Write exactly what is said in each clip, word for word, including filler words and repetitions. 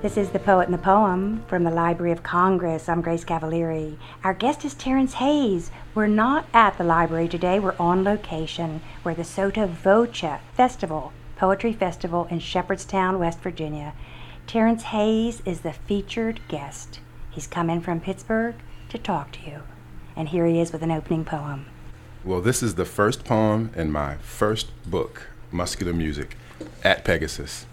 This is The Poet and the Poem from the Library of Congress. I'm Grace Cavalieri. Our guest is Terrence Hayes. We're not at the library today. We're on location. We're at the Sotto Voce Festival, Poetry Festival in Shepherdstown, West Virginia. Terrence Hayes is the featured guest. He's come in from Pittsburgh to talk to you. And here he is with an opening poem. Well, this is the first poem in my first book, Muscular Music, at Pegasus.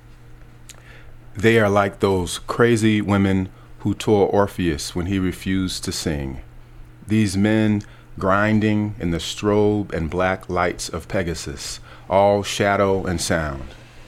They are like those crazy women who tore Orpheus when he refused to sing. These men grinding in the strobe and black lights of Pegasus, all shadow and sound.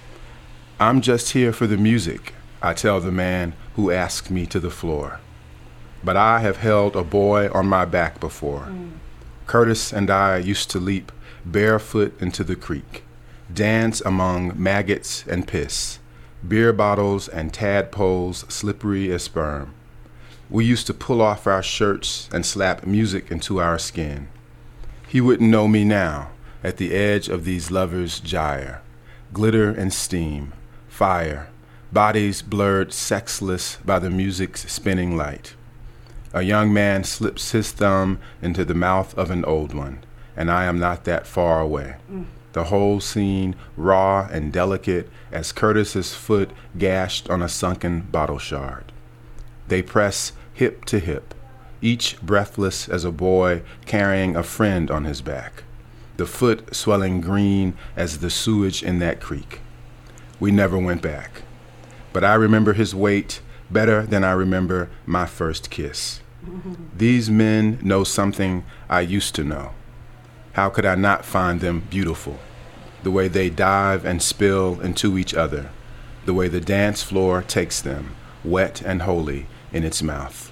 I'm just here for the music, I tell the man who asks me to the floor. But I have held a boy on my back before. Mm. Curtis and I used to leap barefoot into the creek, dance among maggots and piss, beer bottles and tadpoles slippery as sperm. We used to pull off our shirts and slap music into our skin. He wouldn't know me now at the edge of these lovers' gyre. Glitter and steam, fire, bodies blurred sexless by the music's spinning light. A young man slips his thumb into the mouth of an old one, and I am not that far away. Mm. The whole scene raw and delicate as Curtis's foot gashed on a sunken bottle shard. They press hip to hip, each breathless as a boy carrying a friend on his back, the foot swelling green as the sewage in that creek. We never went back, but I remember his weight better than I remember my first kiss. These men know something I used to know. How could I not find them beautiful? The way they dive and spill into each other, the way the dance floor takes them, wet and holy, in its mouth.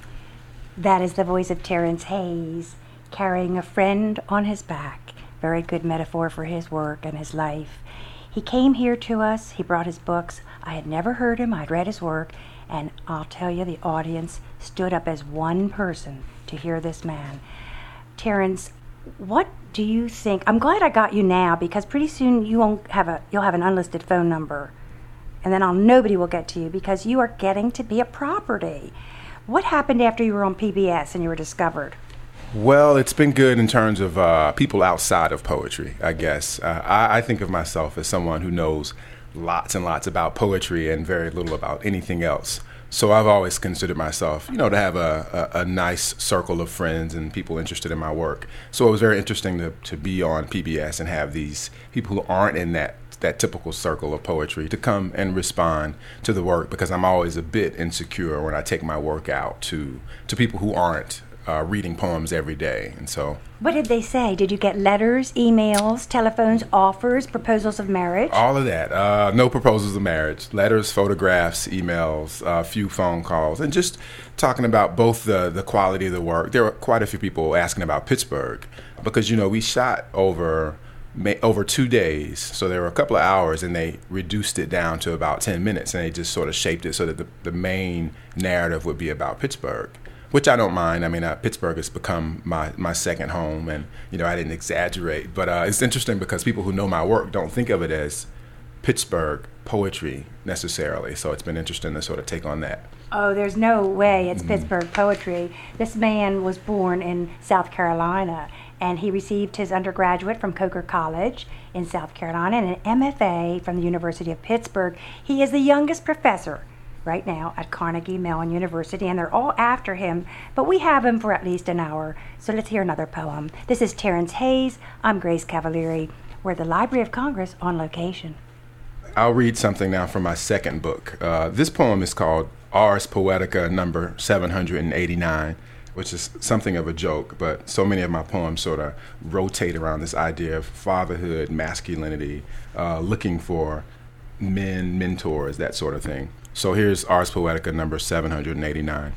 That is the voice of Terrence Hayes, carrying a friend on his back. Very good metaphor for his work and his life. He came here to us, he brought his books. I had never heard him, I'd read his work, and I'll tell you, the audience stood up as one person to hear this man. Terrence, what do you think? I'm glad I got you now, because pretty soon you won't have a you'll have an unlisted phone number, and then I'll, nobody will get to you because you are getting to be a property. What happened after you were on P B S and you were discovered? Well, it's been good in terms of uh, people outside of poetry, I guess. Uh, I, I think of myself as someone who knows lots and lots about poetry and very little about anything else. So I've always considered myself, you know, to have a, a, a nice circle of friends and people interested in my work. So it was very interesting to, to be on P B S and have these people who aren't in that that typical circle of poetry to come and respond to the work, because I'm always a bit insecure when I take my work out to to people who aren't uh, reading poems every day. And so, what did they say? Did you get letters, emails, telephones, offers, proposals of marriage? All of that. Uh, no proposals of marriage. Letters, photographs, emails, a few phone calls, and just talking about both the, the quality of the work. There were quite a few people asking about Pittsburgh because, you know, we shot over over two days. So there were a couple of hours, and they reduced it down to about ten minutes, and they just sort of shaped it so that the, the main narrative would be about Pittsburgh, which I don't mind. I mean, uh, Pittsburgh has become my, my second home, and, you know, I didn't exaggerate. But uh, it's interesting because people who know my work don't think of it as Pittsburgh poetry necessarily. So it's been interesting to sort of take on that. Oh, there's no way it's mm-hmm. Pittsburgh poetry. This man was born in South Carolina, and he received his undergraduate from Coker College in South Carolina and an M F A from the University of Pittsburgh. He is the youngest professor right now at Carnegie Mellon University, and they're all after him, but we have him for at least an hour. So let's hear another poem. This is Terrence Hayes. I'm Grace Cavalieri. We're at the Library of Congress on location. I'll read something now from my second book. Uh, this poem is called Ars Poetica number seven hundred eighty-nine, which is something of a joke, but so many of my poems sort of rotate around this idea of fatherhood, masculinity, uh, looking for men, mentors, that sort of thing. So here's Ars Poetica number seven hundred eighty-nine.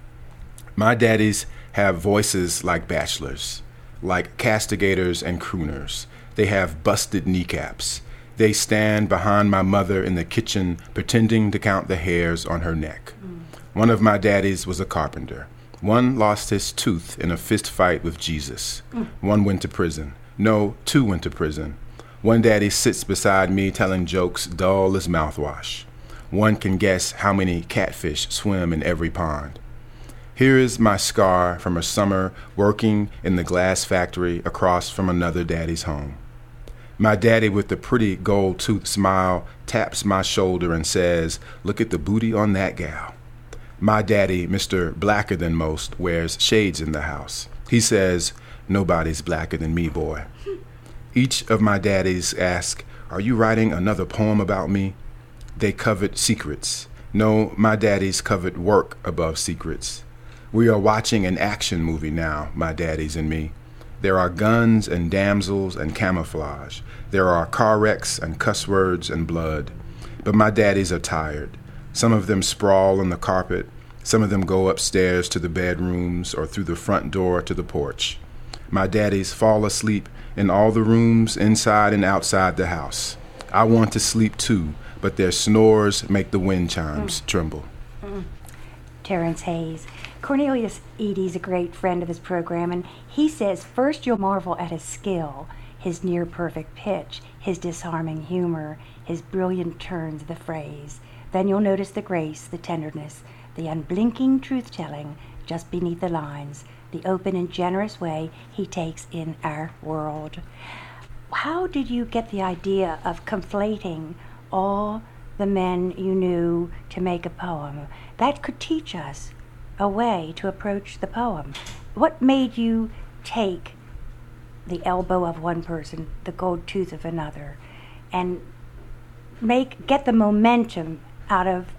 My daddies have voices like bachelors, like castigators and crooners. They have busted kneecaps. They stand behind my mother in the kitchen, pretending to count the hairs on her neck. Mm. One of my daddies was a carpenter. One lost his tooth in a fist fight with Jesus. Mm. One went to prison. No, two went to prison. One daddy sits beside me telling jokes dull as mouthwash. one can guess how many catfish swim in every pond. Here is my scar from a summer working in the glass factory across from another daddy's home. My daddy with the pretty gold tooth smile taps my shoulder and says, "Look at the booty on that gal." My daddy, Mister Blacker Than Most, wears shades in the house. He says, "Nobody's blacker than me, boy." Each of my daddies ask, "Are you writing another poem about me?" They covet secrets. No, my daddies covet work above secrets. We are watching an action movie now, my daddies and me. There are guns and damsels and camouflage. There are car wrecks and cuss words and blood. But my daddies are tired. Some of them sprawl on the carpet. Some of them go upstairs to the bedrooms or through the front door to the porch. My daddies fall asleep in all the rooms inside and outside the house. I want to sleep too, but their snores make the wind chimes mm. tremble. Mm. Terrence Hayes. Cornelius Eady's a great friend of this program, and he says first you'll marvel at his skill, his near-perfect pitch, his disarming humor, his brilliant turns of the phrase. Then you'll notice the grace, the tenderness, the unblinking truth-telling just beneath the lines, the open and generous way he takes in our world. How did you get the idea of conflating all the men you knew to make a poem? That could teach us a way to approach the poem. What made you take the elbow of one person, the gold tooth of another, and make get the momentum out of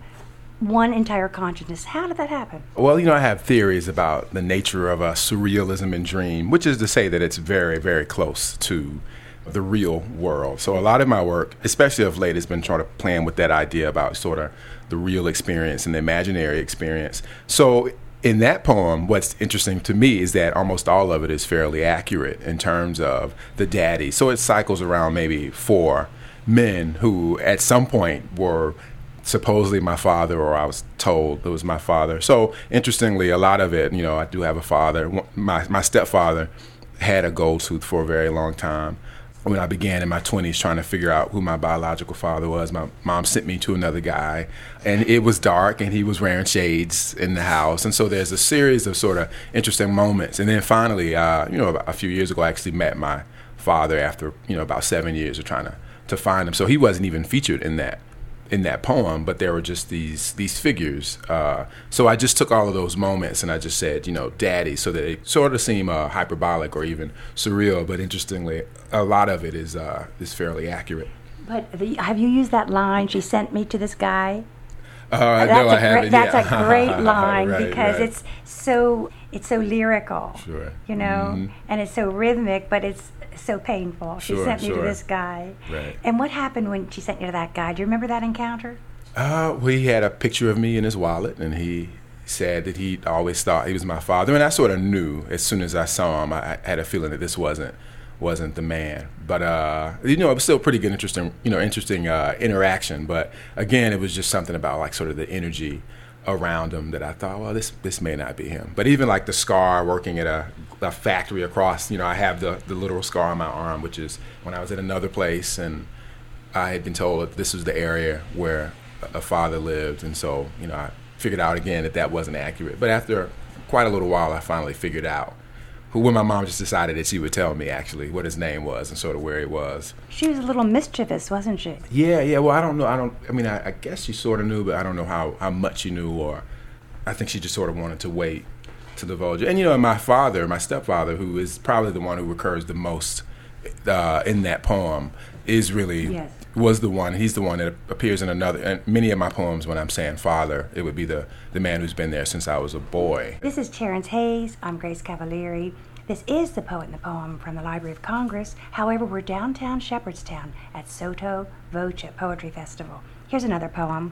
one entire consciousness? How did that happen? Well, you know, I have theories about the nature of a surrealism and dream, which is to say that it's very, very close to the real world. So a lot of my work, especially of late, has been trying to play with that idea about sort of the real experience and the imaginary experience. So in that poem, what's interesting to me is that almost all of it is fairly accurate in terms of the daddy. So it cycles around maybe four men who at some point were supposedly my father, or I was told it was my father. So interestingly, a lot of it, you know, I do have a father. My, my stepfather had a gold tooth for a very long time. When I began in my twenties trying to figure out who my biological father was, my mom sent me to another guy, and it was dark, and he was wearing shades in the house. And so there's a series of sort of interesting moments. And then finally, uh, you know, a few years ago, I actually met my father after, you know, about seven years of trying to, to find him. So he wasn't even featured in that in that poem, but there were just these these figures. Uh, so I just took all of those moments and I just said, you know, daddy, so that it sort of seem uh, hyperbolic or even surreal. But interestingly, a lot of it is uh, is fairly accurate. But the, have you used that line, "She sent me to this guy"? Uh, that's no, I haven't. That's yeah. a great line right, because right. it's so it's so lyrical, sure. you know, mm-hmm. and it's so rhythmic, but it's so painful. She sure, sent me sure. to this guy. Right. And what happened when she sent you to that guy? Do you remember that encounter? Uh, well, he had a picture of me in his wallet, and he said that he always thought he was my father. And I sort of knew as soon as I saw him, I, I had a feeling that this wasn't wasn't the man. But uh, you know, it was still pretty good, interesting, you know, interesting uh, interaction. But again, it was just something about like sort of the energy around him that I thought, well, this this may not be him. But even like the scar working at a, a factory across, you know, I have the, the literal scar on my arm, which is when I was at another place and I had been told that this was the area where a father lived. And so, you know, I figured out again that that wasn't accurate. But after quite a little while, I finally figured out who, when my mom just decided that she would tell me actually what his name was and sort of where he was. She was a little mischievous, wasn't she? Yeah, yeah. Well, I don't know. I don't. I mean, I, I guess she sort of knew, but I don't know how, how much she knew, or I think she just sort of wanted to wait to divulge it. And you know, my father, my stepfather, who is probably the one who recurs the most uh, in that poem, is really yes. was the one. He's the one that appears in another. And many of my poems, when I'm saying father, it would be the the man who's been there since I was a boy. This is Terrence Hayes. I'm Grace Cavalieri. This is The Poet and the Poem from the Library of Congress. However, we're downtown Shepherdstown at Sotto Voce Poetry Festival. Here's another poem.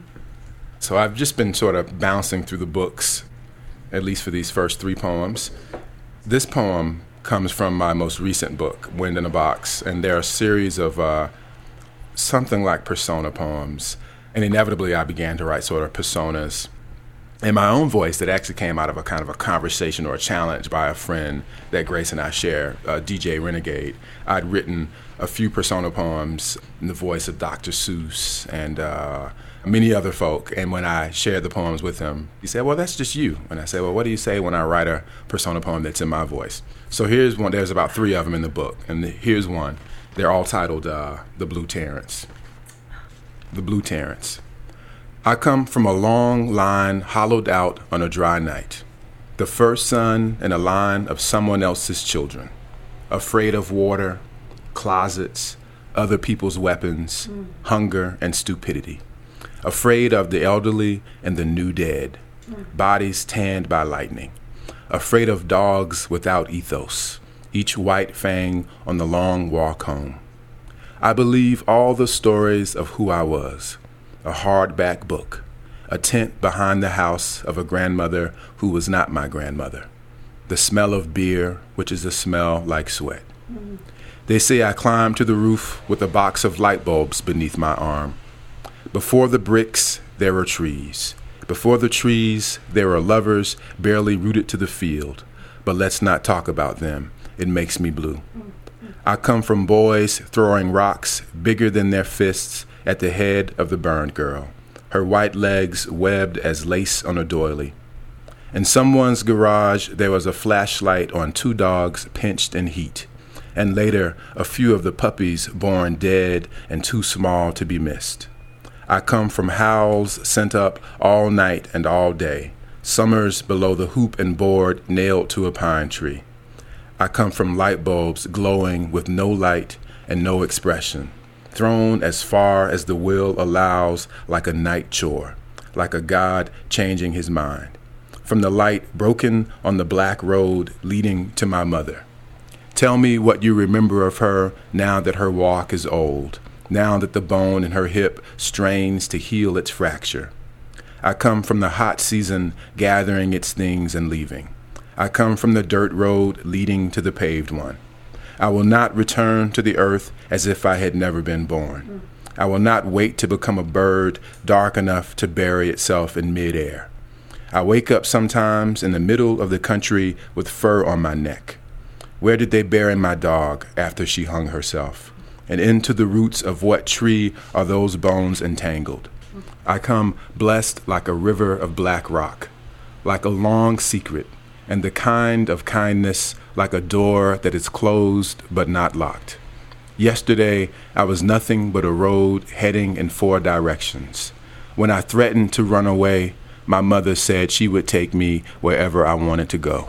So I've just been sort of bouncing through the books, at least for these first three poems. This poem comes from my most recent book, Wind in a Box, and there are a series of uh, something like persona poems. And inevitably, I began to write sort of personas in my own voice that actually came out of a kind of a conversation or a challenge by a friend that Grace and I share, uh, D J Renegade. I'd written a few persona poems in the voice of Doctor Seuss and uh, many other folk. And when I shared the poems with him, he said, well, that's just you. And I said, well, what do you say when I write a persona poem that's in my voice? So here's one. There's about three of them in the book. And the, here's one. They're all titled uh, The Blue Terrence. The Blue Terrence. I come from a long line hollowed out on a dry night. The first son in a line of someone else's children. Afraid of water, closets, other people's weapons, mm. hunger, and stupidity. Afraid of the elderly and the new dead, mm. bodies tanned by lightning. Afraid of dogs without ethos, each white fang on the long walk home. I believe all the stories of who I was, a hardback book, a tent behind the house of a grandmother who was not my grandmother, the smell of beer, which is a smell like sweat. Mm. They say I climbed to the roof with a box of light bulbs beneath my arm. Before the bricks, there were trees. Before the trees, there were lovers barely rooted to the field. But let's not talk about them. It makes me blue. I come from boys throwing rocks bigger than their fists at the head of the burned girl, her white legs webbed as lace on a doily. In someone's garage, there was a flashlight on two dogs pinched in heat. And later, a few of the puppies born dead and too small to be missed. I come from howls sent up all night and all day, summers below the hoop and board nailed to a pine tree. I come from light bulbs glowing with no light and no expression, thrown as far as the will allows like a night chore, like a god changing his mind. From the light broken on the black road leading to my mother. Tell me what you remember of her now that her walk is old, now that the bone in her hip strains to heal its fracture. I come from the hot season gathering its things and leaving. I come from the dirt road leading to the paved one. I will not return to the earth as if I had never been born. I will not wait to become a bird dark enough to bury itself in midair. I wake up sometimes in the middle of the country with fur on my neck. Where did they bury my dog after she hung herself? And into the roots of what tree are those bones entangled? I come blessed like a river of black rock, like a long secret, and the kind of kindness like a door that is closed but not locked. Yesterday, I was nothing but a road heading in four directions. When I threatened to run away, my mother said she would take me wherever I wanted to go.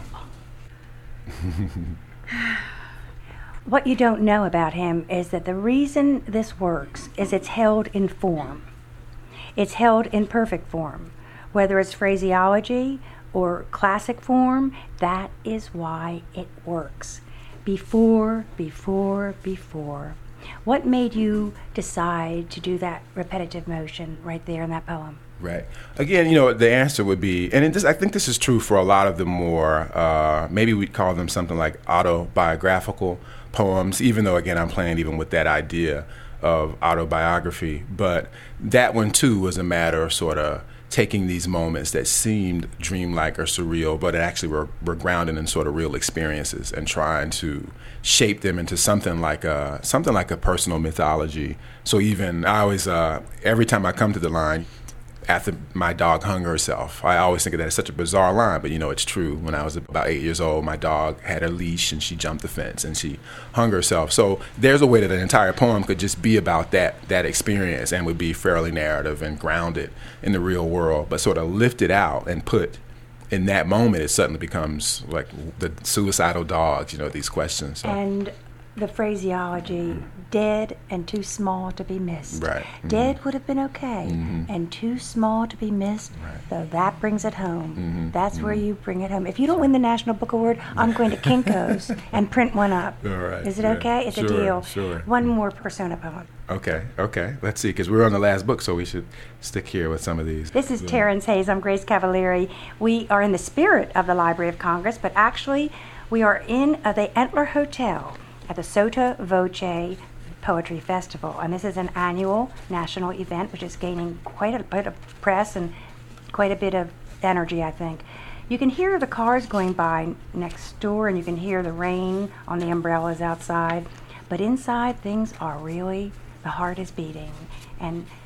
What you don't know about him is that the reason this works is it's held in form. It's held in perfect form. Whether it's phraseology or classic form, that is why it works. Before, before, before. What made you decide to do that repetitive motion right there in that poem? Right. Again, you know, the answer would be, and this, I think this is true for a lot of the more, uh, maybe we'd call them something like autobiographical poems, even though, again, I'm playing even with that idea of autobiography. But that one, too, was a matter of sort of taking these moments that seemed dreamlike or surreal, but actually were, were grounded in sort of real experiences and trying to shape them into something like a, something like a personal mythology. So even, I always, uh, every time I come to the line, after my dog hung herself. I always think of that as such a bizarre line, but you know, it's true. When I was about eight years old, my dog had a leash and she jumped the fence and she hung herself. So there's a way that an entire poem could just be about that that experience and would be fairly narrative and grounded in the real world, but sort of lifted out and put in that moment, it suddenly becomes like the suicidal dogs, you know, these questions. So. And the phraseology, dead and too small to be missed. Right. Mm-hmm. Dead would have been okay, mm-hmm. and too small to be missed, right. So that brings it home. Mm-hmm. That's mm-hmm. where you bring it home. If you don't win the National Book Award, I'm going to Kinko's and print one up. All right. Is it yeah. okay? It's sure, a deal. Sure. One more persona poem. Okay, okay. Let's see, because we're on the last book, so we should stick here with some of these. This is so. Terrence Hayes. I'm Grace Cavalieri. We are in the spirit of the Library of Congress, but actually we are in uh, the Entler Hotel at the Sotto Voce Poetry Festival. And this is an annual national event which is gaining quite a bit of press and quite a bit of energy, I think. You can hear the cars going by next door and you can hear the rain on the umbrellas outside. But inside, things are really, the heart is beating. And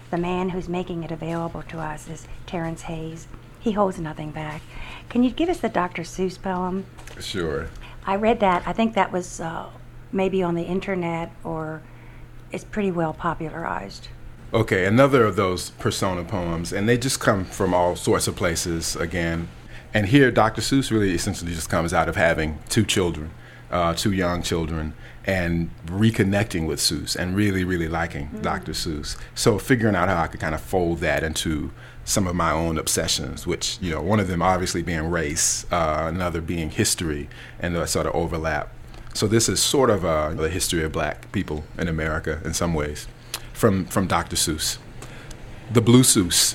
The man who's making it available to us is Terrence Hayes. He holds nothing back. Can you give us the Doctor Seuss poem? Sure. I read that. I think that was uh, maybe on the internet, or it's pretty well popularized. Okay, another of those persona poems, and they just come from all sorts of places again. And here, Doctor Seuss really essentially just comes out of having two children, uh, two young children, and reconnecting with Seuss and really, really liking mm-hmm. Doctor Seuss. So figuring out how I could kind of fold that into some of my own obsessions, which, you know, one of them obviously being race, uh, another being history, and the sort of overlap. So this is sort of uh, the history of black people in America in some ways, from, from Doctor Seuss. The Blue Seuss.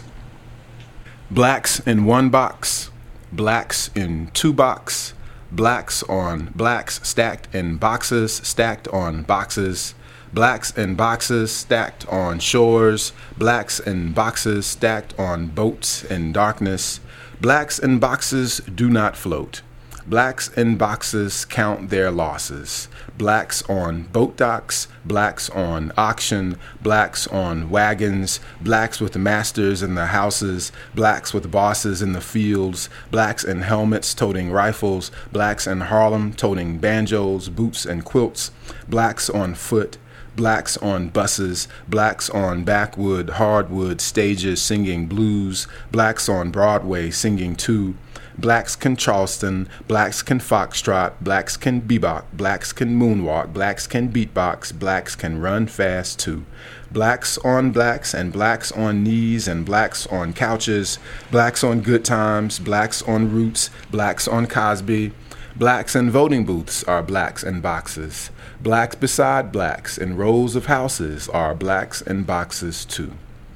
Blacks in one box, blacks in two box, blacks on blacks stacked in boxes, stacked on boxes, blacks in boxes stacked on shores, blacks in boxes stacked on boats in darkness, blacks in boxes do not float. Blacks in boxes count their losses. Blacks on boat docks, blacks on auction, blacks on wagons, blacks with masters in the houses, blacks with bosses in the fields, blacks in helmets toting rifles, blacks in Harlem toting banjos, boots and quilts, blacks on foot, blacks on buses, blacks on backwood, hardwood stages singing blues, blacks on Broadway singing too. Blacks can Charleston, blacks can foxtrot, blacks can bebop, blacks can moonwalk, blacks can beatbox, blacks can run fast too. Blacks on blacks and blacks on knees and blacks on couches, blacks on good times, blacks on roots, blacks on Cosby. Blacks in voting booths are blacks in boxes. Blacks beside blacks in rows of houses are blacks in boxes too.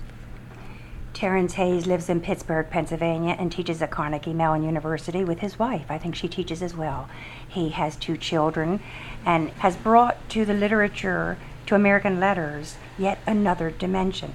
Terrence Hayes lives in Pittsburgh, Pennsylvania, and teaches at Carnegie Mellon University with his wife. I think she teaches as well. He has two children and has brought to the literature, to American letters, yet another dimension.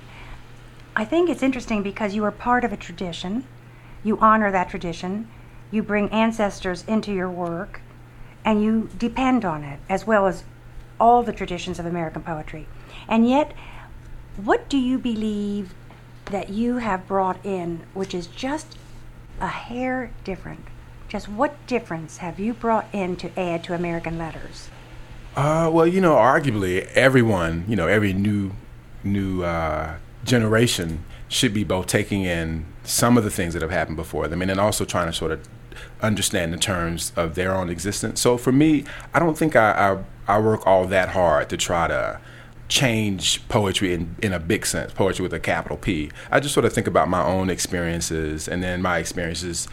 I think it's interesting because you are part of a tradition. You honor that tradition. You bring ancestors into your work, and you depend on it, as well as all the traditions of American poetry. And yet, what do you believe that you have brought in, which is just a hair different? Just what difference have you brought in to add to American letters? Uh, well, you know, arguably everyone, you know, every new new uh, generation should be both taking in some of the things that have happened before them, and then also trying to sort of understand the terms of their own existence. So for me, I don't think I I, I work all that hard to try to change poetry in, in a big sense, poetry with a capital P. I just sort of think about my own experiences and then my experiences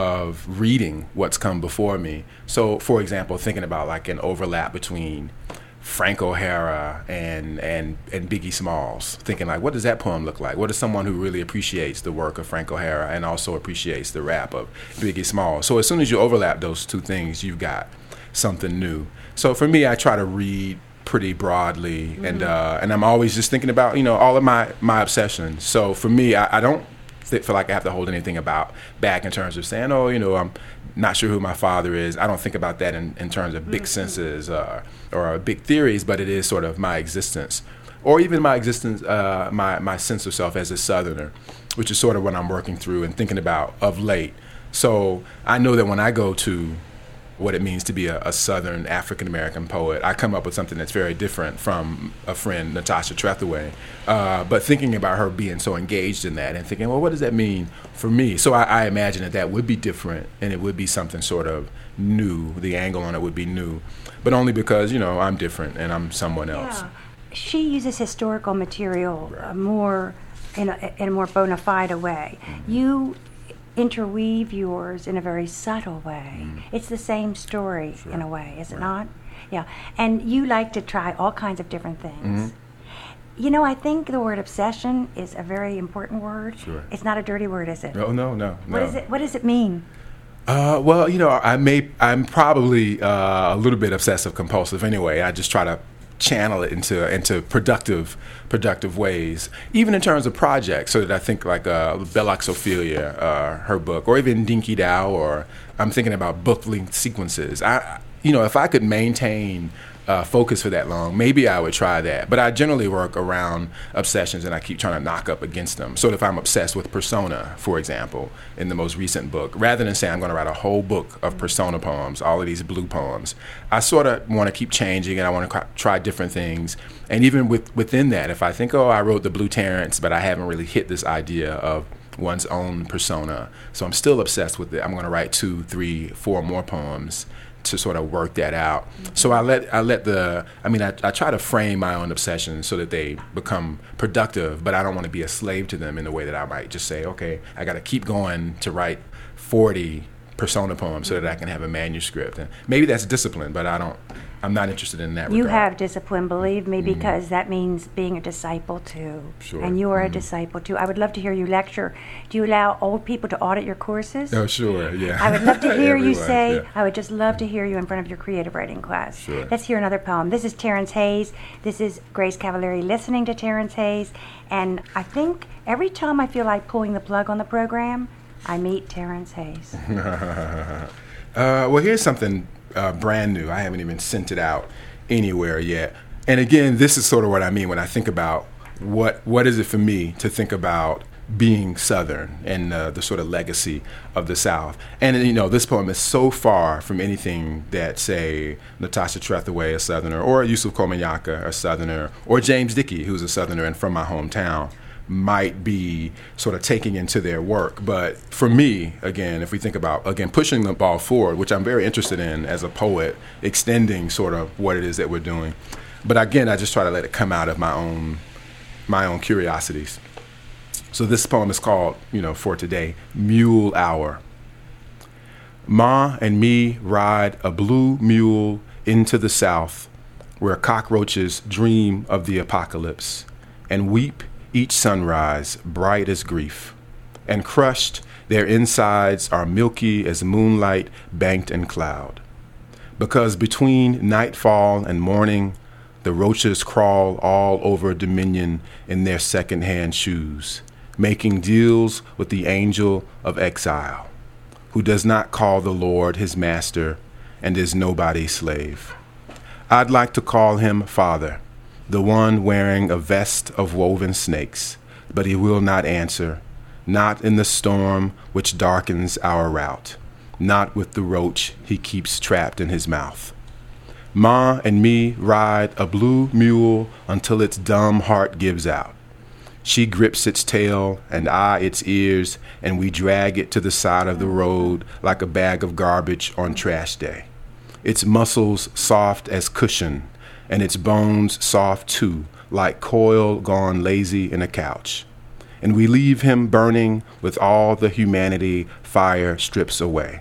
of reading what's come before me. So, for example, thinking about like an overlap between Frank O'Hara and, and, and Biggie Smalls, thinking like, what does that poem look like? What is someone who really appreciates the work of Frank O'Hara and also appreciates the rap of Biggie Smalls? So as soon as you overlap those two things, you've got something new. So for me, I try to read pretty broadly, mm-hmm. and uh, and I'm always just thinking about, you know, all of my, my obsessions. So for me, I, I don't feel like I have to hold anything about back in terms of saying, oh, you know, I'm not sure who my father is. I don't think about that in, in terms of big mm-hmm. senses uh, or big theories, but it is sort of my existence, or even my existence, uh, my, my sense of self as a Southerner, which is sort of what I'm working through and thinking about of late. So I know that when I go to what it means to be a, a Southern African-American poet, I come up with something that's very different from a friend, Natasha Trethewey. Uh, but thinking about her being so engaged in that and thinking, well, what does that mean for me? So I, I imagine that that would be different and it would be something sort of new. The angle on it would be new, but only because, you know, I'm different and I'm someone else. Yeah. She uses historical material uh, more in a, in a more bona fide way. Mm-hmm. You interweave yours in a very subtle way. Mm. It's the same story sure. in a way, is right. it not? Yeah. And you like to try all kinds of different things. Mm-hmm. You know, I think the word obsession is a very important word. Sure. It's not a dirty word, is it? No, no, no. What no. is it? What does it mean? Uh, well, you know, I may, I'm probably uh, a little bit obsessive compulsive anyway. I just try to channel it into into productive productive ways, even in terms of projects. So that I think like uh, Belloc Ophelia, uh, her book, or even Dinky Dow, or I'm thinking about book length sequences. I, you know, if I could maintain uh, focus for that long, maybe I would try that. But I generally work around obsessions, and I keep trying to knock up against them. So if I'm obsessed with persona, for example, in the most recent book, rather than saying I'm going to write a whole book of persona poems, all of these blue poems, I sort of want to keep changing, and I want to try different things. And even with, within that, if I think, oh, I wrote the Blue Terrence, but I haven't really hit this idea of one's own persona, so I'm still obsessed with it, I'm going to write two, three, four more poems to sort of work that out. Mm-hmm. So I let I let the I mean I, I try to frame my own obsessions so that they become productive, but I don't want to be a slave to them in the way that I might just say, okay, I got to keep going to write forty persona poems so that I can have a manuscript. And maybe that's discipline, but I don't I'm not interested in that You regard. have discipline, believe me, mm-hmm. because that means being a disciple too. Sure. And you are mm-hmm. a disciple too. I would love to hear you lecture. Do you allow old people to audit your courses? Oh, sure, yeah. I would love to hear you Everyone, say, yeah. I would just love to hear you in front of your creative writing class. Sure. Let's hear another poem. This is Terrence Hayes. This is Grace Cavallari listening to Terrence Hayes. And I think every time I feel like pulling the plug on the program, I meet Terrence Hayes. uh, well, here's something uh, brand new. I haven't even sent it out anywhere yet. And again, this is sort of what I mean when I think about what what is it for me to think about being Southern and uh, the sort of legacy of the South. And, you know, this poem is so far from anything that, say, Natasha Trethewey, a Southerner, or Yusuf Komunyakaa, a Southerner, or James Dickey, who's a Southerner and from my hometown, might be sort of taking into their work. But for me, again, if we think about, again, pushing the ball forward, which I'm very interested in as a poet, extending sort of what it is that we're doing. But again, I just try to let it come out of my own my own curiosities. So this poem is called, you know, for today, Mule Hour. Ma and me ride a blue mule into the South, where cockroaches dream of the apocalypse and weep each sunrise bright as grief, and crushed their insides are milky as moonlight banked in cloud. Because between nightfall and morning, the roaches crawl all over Dominion in their second-hand shoes, making deals with the angel of exile, who does not call the Lord his master and is nobody's slave. I'd like to call him Father, the one wearing a vest of woven snakes, but he will not answer, not in the storm which darkens our route, not with the roach he keeps trapped in his mouth. Ma and me ride a blue mule until its dumb heart gives out. She grips its tail and I its ears, and we drag it to the side of the road like a bag of garbage on trash day. Its muscles soft as cushion, and its bones soft too, like coil gone lazy in a couch. And we leave him burning with all the humanity fire strips away.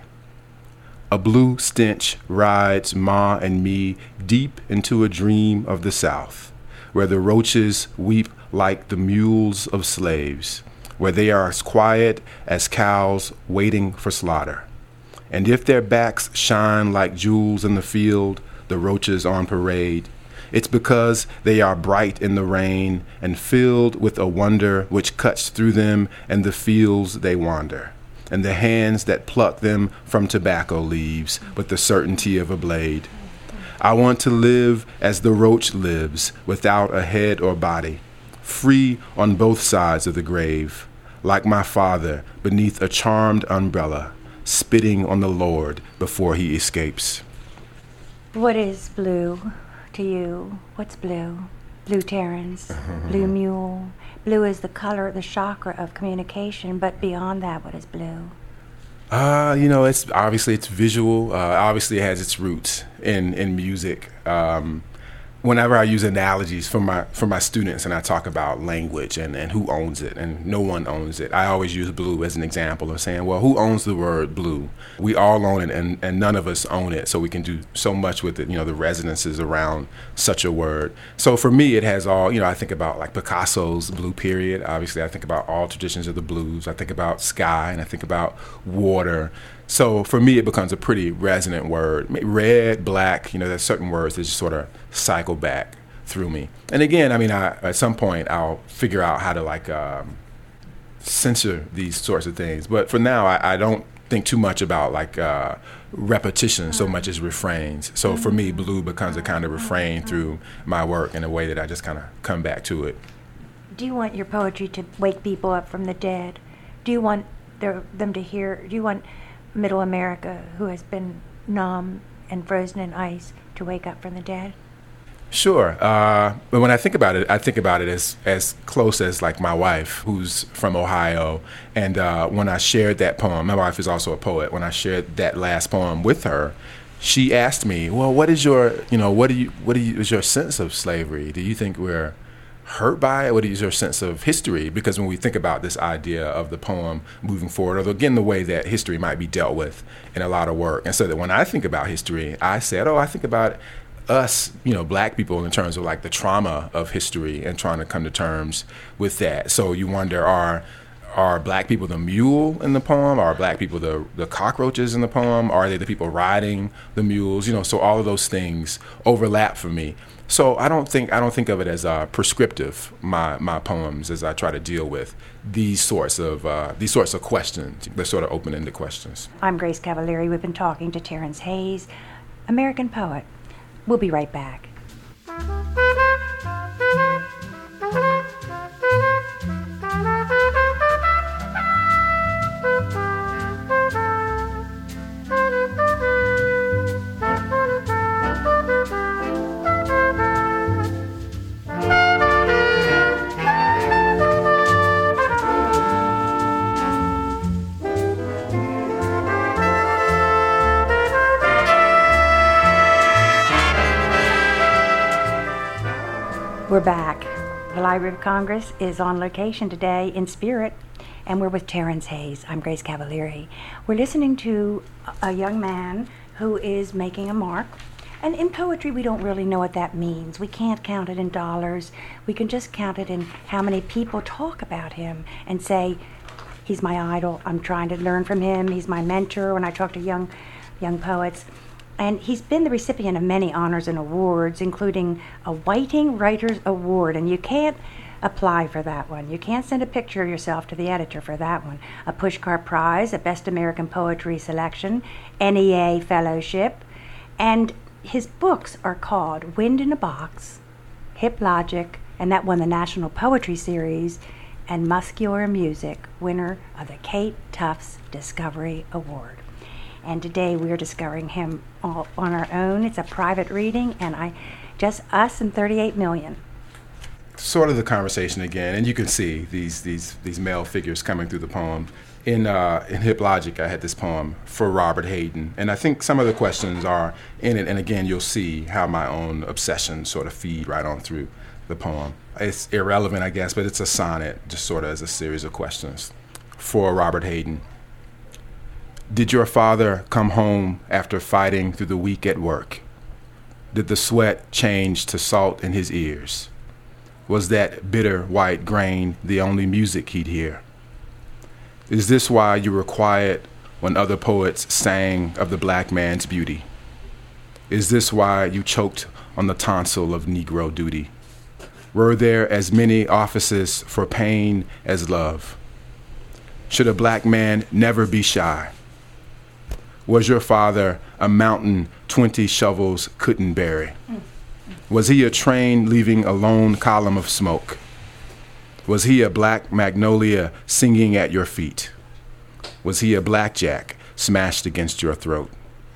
A blue stench rides Ma and me deep into a dream of the South, where the roaches weep like the mules of slaves, where they are as quiet as cows waiting for slaughter. And if their backs shine like jewels in the field, the roaches on parade, it's because they are bright in the rain and filled with a wonder which cuts through them and the fields they wander, and the hands that pluck them from tobacco leaves with the certainty of a blade. I want to live as the roach lives, without a head or body, free on both sides of the grave, like my father beneath a charmed umbrella, spitting on the Lord before he escapes. What is blue to you? What's blue? Blue Terrence, blue mule. Blue is the color, the chakra of communication, but beyond that, what is blue? Uh, you know, it's obviously it's visual. Uh, obviously, it has its roots in in music. Um, whenever I use analogies for my for my students and I talk about language and, and who owns it, and no one owns it, I always use blue as an example of saying, well, who owns the word blue? We all own it, and, and none of us own it, so we can do so much with it, you know, the resonances around such a word. So for me, it has all, you know, I think about like Picasso's blue period. Obviously, I think about all traditions of the blues. I think about sky, and I think about water. So for me, it becomes a pretty resonant word. Red, black, you know, there's certain words that just sort of cycle back through me. And again, I mean, I, at some point, I'll figure out how to like um, censor these sorts of things. But for now, I, I don't think too much about like uh, repetition so much as refrains. So for me, blue becomes a kind of refrain through my work in a way that I just kind of come back to it. Do you want your poetry to wake people up from the dead? Do you want their, them to hear, do you want Middle America, who has been numb and frozen in ice, to wake up from the dead? Sure. Uh, but when I think about it, I think about it as, as close as like my wife, who's from Ohio. And uh, when I shared that poem, my wife is also a poet. When I shared that last poem with her, she asked me, well, what is your, you know, what do you, what do you, is your sense of slavery? Do you think we're hurt by it? What is your sense of history? Because when we think about this idea of the poem moving forward, or again, the way that history might be dealt with in a lot of work. And so that when I think about history, I said, oh, I think about us, you know, black people in terms of like the trauma of history and trying to come to terms with that. So you wonder, are are black people the mule in the poem? Are black people the, the cockroaches in the poem? Are they the people riding the mules? You know, so all of those things overlap for me. So I don't think I don't think of it as uh, prescriptive, my my poems, as I try to deal with these sorts of uh, these sorts of questions. They're sort of open-ended questions. I'm Grace Cavalieri. We've been talking to Terrence Hayes, American poet. We'll be right back. We're back. The Library of Congress is on location today in spirit, and we're with Terrence Hayes. I'm Grace Cavalieri. We're listening to a young man who is making a mark. And in poetry, we don't really know what that means. We can't count it in dollars. We can just count it in how many people talk about him and say, he's my idol. I'm trying to learn from him. He's my mentor when I talk to young, young poets. And he's been the recipient of many honors and awards, including a Whiting Writers Award. And you can't apply for that one. You can't send a picture of yourself to the editor for that one. A Pushcart Prize, a Best American Poetry Selection, N E A Fellowship. And his books are called Wind in a Box, Hip Logic, and that won the National Poetry Series, and Muscular Music, winner of the Kate Tufts Discovery Award. And today we are discovering him all on our own. It's a private reading, and I, just us and thirty-eight million. Sort of the conversation again, and you can see these these these male figures coming through the poem. In uh, in Hip Logic, I had this poem for Robert Hayden, and I think some of the questions are in it. And again, you'll see how my own obsessions sort of feed right on through the poem. It's irrelevant, I guess, but it's a sonnet, just sort of as a series of questions for Robert Hayden. Did your father come home after fighting through the week at work? Did the sweat change to salt in his ears? Was that bitter white grain the only music he'd hear? Is this why you were quiet when other poets sang of the black man's beauty? Is this why you choked on the tonsil of Negro duty? Were there as many offices for pain as love? Should a black man never be shy? Was your father a mountain twenty shovels couldn't bury? Was he a train leaving a lone column of smoke? Was he a black magnolia singing at your feet? Was he a blackjack smashed against your throat?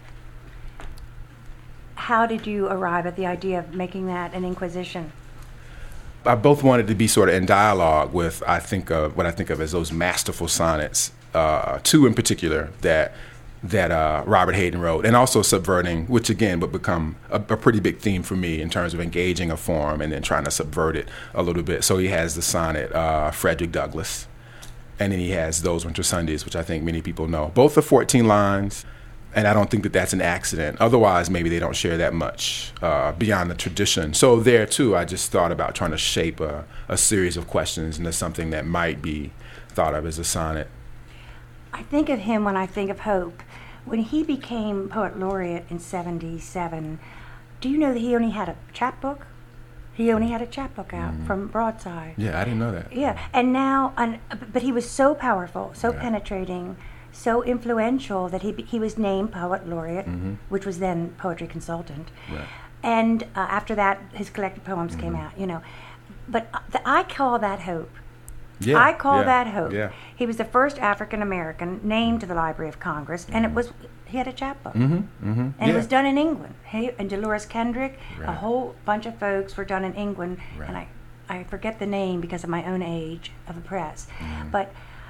How did you arrive at the idea of making that an inquisition? I both wanted to be sort of in dialogue with, I think, of what I think of as those masterful sonnets, uh, two in particular that that uh, Robert Hayden wrote, and also subverting, which again would become a, a pretty big theme for me in terms of engaging a form and then trying to subvert it a little bit. So he has the sonnet, uh, Frederick Douglass, and then he has Those Winter Sundays, which I think many people know. Both are fourteen lines, and I don't think that that's an accident. Otherwise, maybe they don't share that much uh, beyond the tradition. So there, too, I just thought about trying to shape a, a series of questions into something that might be thought of as a sonnet. I think of him when I think of hope. When he became poet laureate in seventy-seven, do you know that he only had a chapbook? He only had a chapbook out mm. from Broadside. Yeah, I didn't know that. Yeah, and now, and, but he was so powerful, so yeah. penetrating, so influential that he he was named poet laureate, mm-hmm. which was then poetry consultant. Right. And uh, after that, his collected poems mm-hmm. came out. You know, but the, I call that hope. Yeah, I call yeah, that hope. Yeah. He was the first African American named to the Library of Congress, and it was he had a chapbook, mm-hmm, mm-hmm, and yeah. it was done in England. He and Dolores Kendrick, right. a whole bunch of folks were done in England, right. and I, I forget the name because of my own age of the press, mm-hmm. but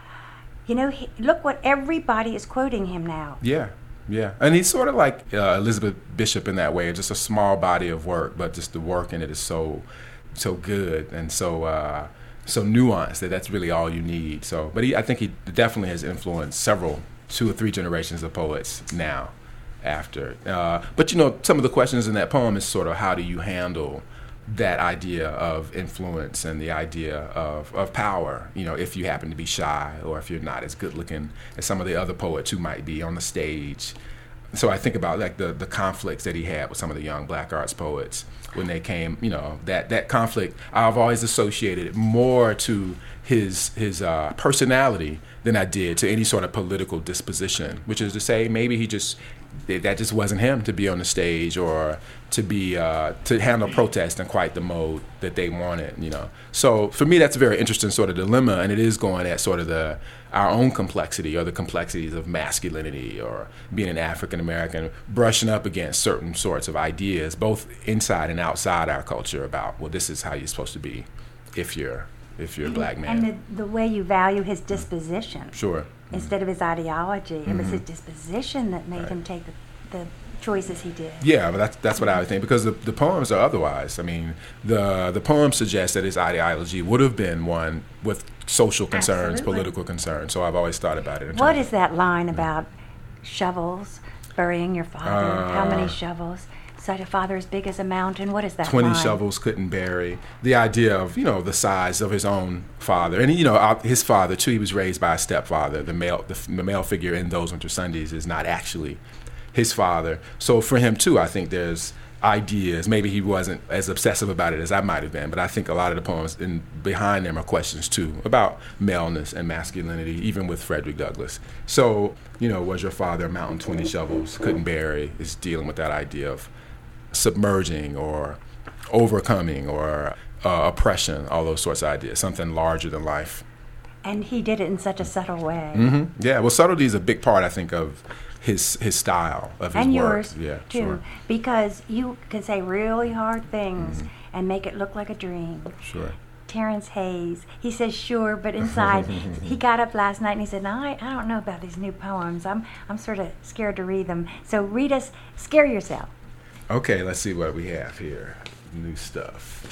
you know, he, look what everybody is quoting him now. Yeah. Yeah, and he's sort of like uh, Elizabeth Bishop in that way, just a small body of work, but just the work in it is so, so good and so. Uh, so nuanced that that's really all you need. So, but he, I think he definitely has influenced several, two or three generations of poets now after. Uh, but, you know, some of the questions in that poem is sort of how do you handle that idea of influence and the idea of, of power, you know, if you happen to be shy or if you're not as good looking as some of the other poets who might be on the stage. So I think about like the, the conflicts that he had with some of the young black arts poets when they came, you know, that, that conflict, I've always associated it more to his his uh, personality than I did to any sort of political disposition, which is to say maybe he just, that just wasn't him to be on the stage or to be, uh, to handle protest in quite the mode that they wanted, you know. So for me, that's a very interesting sort of dilemma, and it is going at sort of the, our own complexity or the complexities of masculinity or being an African American, brushing up against certain sorts of ideas, both inside and outside our culture about, well, this is how you're supposed to be if you're if you're a black man. And the, the way you value his disposition. Sure. Instead of his ideology. Mm-hmm. It was his disposition that made right. him take the, the choices he did. Yeah, but that's that's what I would think, because the, the poems are otherwise. I mean, the the poems suggest that his ideology would have been one with social concerns, Absolutely. political concerns. So I've always thought about it. In What terms is that line about shovels, burying your father? Uh, How many shovels? Such a father as big as a mountain. What is that twenty line? shovels couldn't bury. The idea of, you know, the size of his own father. And, you know, uh, his father, too, he was raised by a stepfather. The male, the, the male figure in Those Winter Sundays is not actually his father. So for him, too, I think there's ideas. Maybe he wasn't as obsessive about it as I might have been, but I think a lot of the poems in, behind them are questions, too, about maleness and masculinity, even with Frederick Douglass. So, you know, was your father a mountain twenty shovels couldn't bury is dealing with that idea of submerging or overcoming or uh, oppression, all those sorts of ideas, something larger than life. And he did it in such a subtle way. Mm-hmm. Yeah, well, subtlety is a big part, I think, of his his style, of his and work. yours, yeah, too, sure. because you can say really hard things Mm-hmm. and make it look like a dream. Sure. Terrence Hayes, he says sure, but inside, he got up last night and he said, no, I, I don't know about these new poems. I'm I'm sort of scared to read them. So read us, scare yourself. Okay, let's see what we have here. New stuff.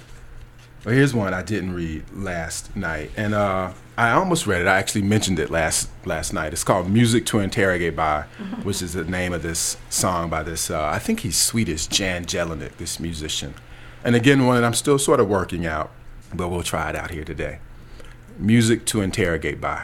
Well, here's one I didn't read last night, and uh, I almost read it. I actually mentioned it last last night. It's called "Music to Interrogate By," which is the name of this song by this. Uh, I think he's Swedish, Jan Jelinek, this musician. And again, one that I'm still sort of working out, but we'll try it out here today. Music to Interrogate By.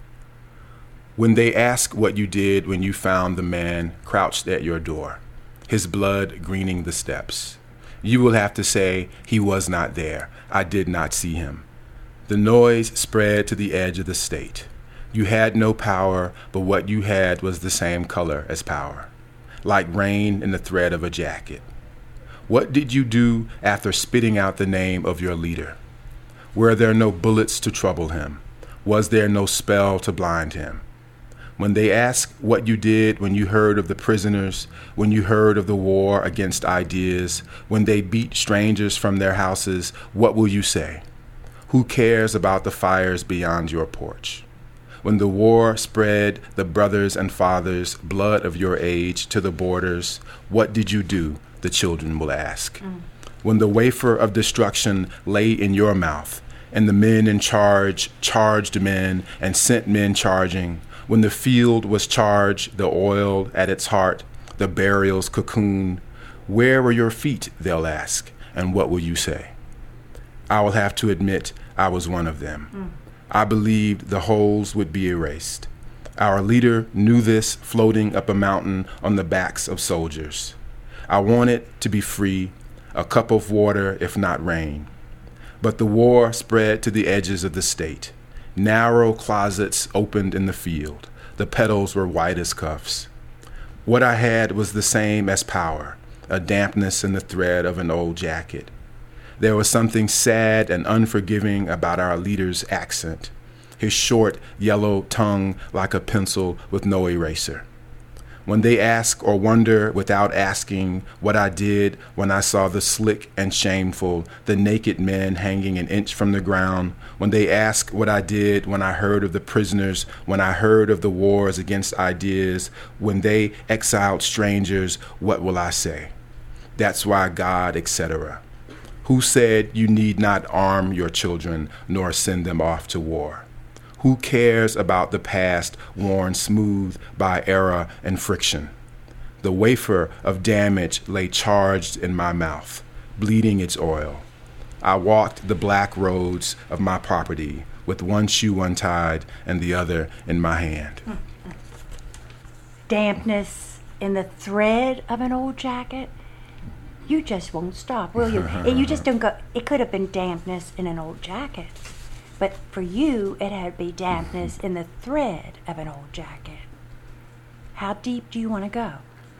When they ask what you did when you found the man crouched at your door, his blood greening the steps, you will have to say, he was not there. I did not see him. The noise spread to the edge of the state. You had no power, but what you had was the same color as power, like rain in the thread of a jacket. What did you do after spitting out the name of your leader? Were there no bullets to trouble him? Was there no spell to blind him? When they ask what you did when you heard of the prisoners, when you heard of the war against ideas, when they beat strangers from their houses, what will you say? Who cares about the fires beyond your porch? When the war spread the brothers and fathers, blood of your age, to the borders, what did you do? The children will ask. Mm. When the wafer of destruction lay in your mouth, and the men in charge charged men and sent men charging, when the field was charged, the oil at its heart, the burial's cocoon, where were your feet, they'll ask, and what will you say? I will have to admit I was one of them. Mm. I believed the holes would be erased. Our leader knew this, floating up a mountain on the backs of soldiers. I wanted to be free, a cup of water, if not rain. But the war spread to the edges of the state. Narrow closets opened in the field. the petals were white as cuffs. What I had was the same as power, a dampness in the thread of an old jacket. There was something sad and unforgiving about our leader's accent, his short, yellow tongue like a pencil with no eraser. When they ask or wonder without asking what I did when I saw the slick and shameful, the naked men hanging an inch from the ground, when they ask what I did when I heard of the prisoners, when I heard of the wars against ideas, when they exiled strangers, what will I say? That's why God, et cetera. Who said you need not arm your children nor send them off to war? Who cares about the past worn smooth by error and friction? The wafer of damage lay charged in my mouth, bleeding its oil. I walked the black roads of my property with one shoe untied and the other in my hand. Dampness in the thread of an old jacket? You just won't stop, will you? You just don't go. It could have been dampness in an old jacket. But for you, it had to be dampness in the thread of an old jacket. How deep do you want to go?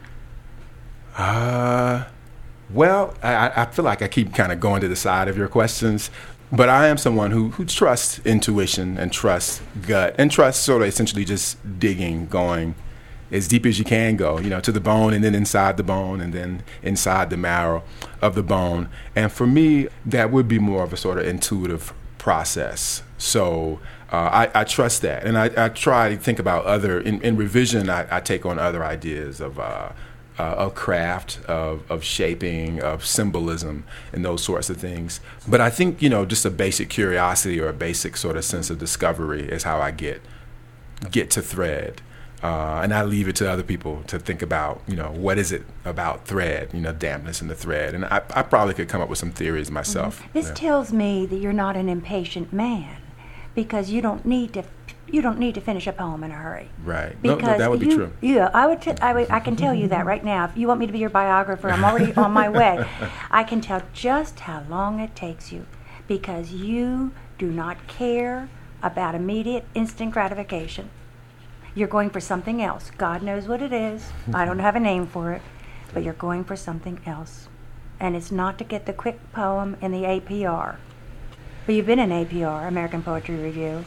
Uh, well, I, I feel like I keep kind of going to the side of your questions, but I am someone who, who trusts intuition and trusts gut and trusts sort of essentially just digging, going as deep as you can go, you know, to the bone and then inside the bone and then inside the marrow of the bone. And for me, that would be more of a sort of intuitive process. So uh, I, I trust that. And I, I try to think about other, in, in revision, I, I take on other ideas of uh, uh, of craft, of, of shaping, of symbolism, and those sorts of things. But I think, you know, just a basic curiosity or a basic sort of sense of discovery is how I get get to thread. Uh, and I leave it to other people to think about, you know, what is it about thread, you know, dampness in the thread. And I, I probably could come up with some theories myself. Mm-hmm. This yeah. tells me that you're not an impatient man, because you don't need to you don't need to finish a poem in a hurry. Right. No, Because no, that would be you, true. Yeah, I would, t- I would. I can tell you that right now. If you want me to be your biographer, I'm already on my way. I can tell just how long it takes you, because you do not care about immediate, instant gratification. You're going for something else. God knows what it is. I don't have a name for it, but you're going for something else. And it's not to get the quick poem in the A P R. But you've been in A P R, American Poetry Review.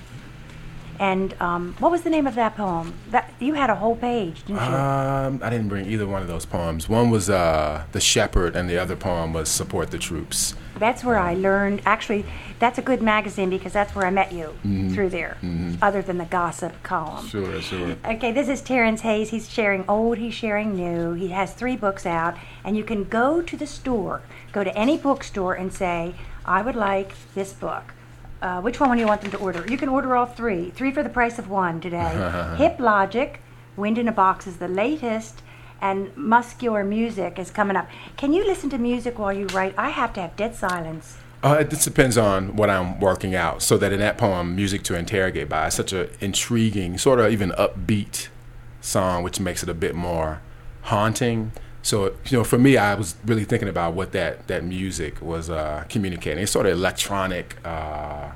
And um, what was the name of that poem? That you had a whole page, didn't you? Um, I didn't bring either one of those poems. One was uh, The Shepherd, and the other poem was Support the Troops. That's where I learned. Actually, that's a good magazine, because that's where I met you, Mm-hmm. through there, Mm-hmm. other than the gossip column. Sure, sure. Okay, this is Terrence Hayes. He's sharing old, he's sharing new. He has three books out, and you can go to the store, go to any bookstore and say, I would like this book. Uh, which one do you want them to order? You can order all three. Three for the price of one today. Hip Logic, Wind in a Box is the latest, and Muscular Music is coming up. Can you listen to music while you write? I have to have dead silence. Uh, it just depends on what I'm working out. So that in that poem, Music to Interrogate By, it's such an intriguing, sort of even upbeat song, which makes it a bit more haunting. So, you know, for me, I was really thinking about what that, that music was uh, communicating. It's sort of electronic, uh,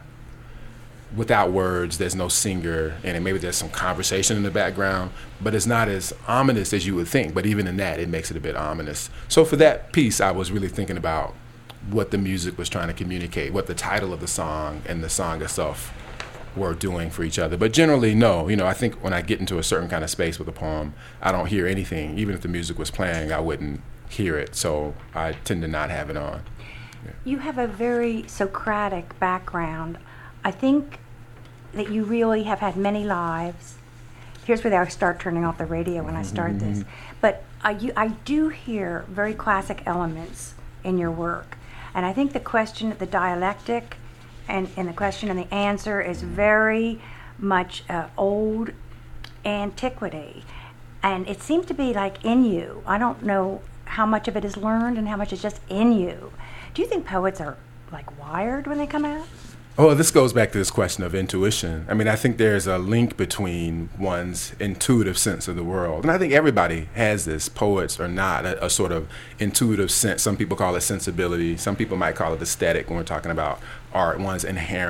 without words. There's no singer, and maybe there's some conversation in the background, but it's not as ominous as you would think. But even in that, it makes it a bit ominous. So for that piece, I was really thinking about what the music was trying to communicate, what the title of the song and the song itself were doing for each other. But generally, no. You know, I think when I get into a certain kind of space with a poem, I don't hear anything. Even if the music was playing, I wouldn't hear it. So I tend to not have it on. Yeah. You have a very Socratic background. I think that you really have had many lives. Here's where I start turning off the radio when I start Mm-hmm. this. But I, you, I do hear very classic elements in your work. And I think the question, the dialectic, and, and the question and the answer is very much uh, old antiquity. And it seems to be like in you. I don't know how much of it is learned and how much is just in you. Do you think poets are like wired when they come out? Oh, this goes back to this question of intuition. I mean, I think there's a link between one's intuitive sense of the world. And I think everybody has this, poets or not, a, a sort of intuitive sense. Some people call it sensibility. Some people might call it aesthetic when we're talking about art, one's inherent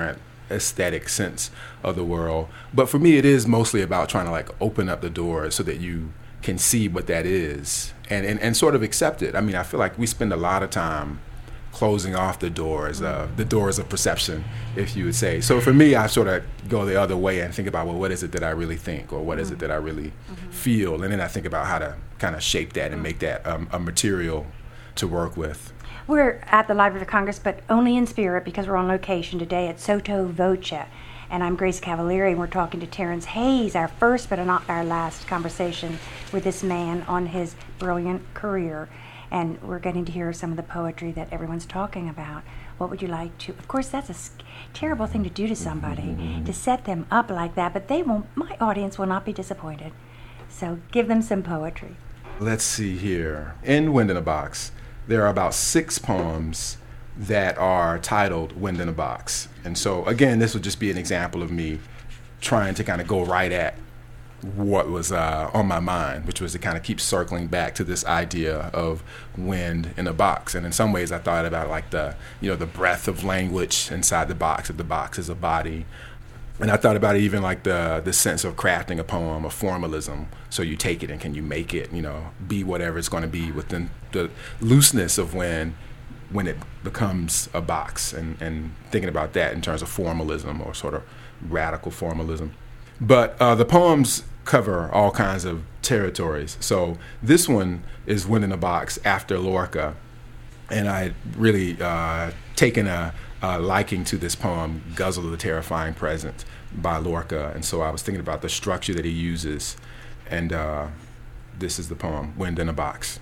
aesthetic sense of the world. But for me, it is mostly about trying to like open up the door so that you can see what that is and, and, and sort of accept it. I mean, I feel like we spend a lot of time closing off the doors, uh, the doors of perception, if you would say. So for me, I sort of go the other way and think about, well, what is it that I really think, or what mm-hmm. is it that I really mm-hmm. feel? And then I think about how to kind of shape that and make that um, a material to work with. We're at the Library of Congress, but only in spirit because we're on location today at Sotto Voce. And I'm Grace Cavalieri, and we're talking to Terrence Hayes, our first but not our last conversation with this man on his brilliant career. And we're getting to hear some of the poetry that everyone's talking about. What would you like to... Of course, that's a terrible thing to do to somebody, to set them up like that, but they won't. My audience will not be disappointed. So give them some poetry. Let's see here. In Wind in a Box, there are about six poems that are titled Wind in a Box. And so, again, this would just be an example of me trying to kind of go right at what was uh, on my mind, which was to kind of keep circling back to this idea of wind in a box. And in some ways, I thought about like the, you know, the breath of language inside the box, if the box is a body. And I thought about it even like the the sense of crafting a poem, a formalism. So you take it and can you make it, you know, be whatever it's going to be within the looseness of when when it becomes a box, and, and thinking about that in terms of formalism or sort of radical formalism. But uh, the poems cover all kinds of territories. So this one is Wind in a Box after Lorca. And I had really uh, taken a, a liking to this poem, Guzzle of the Terrifying Present by Lorca. And so I was thinking about the structure that he uses. And uh, this is the poem, Wind in a Box.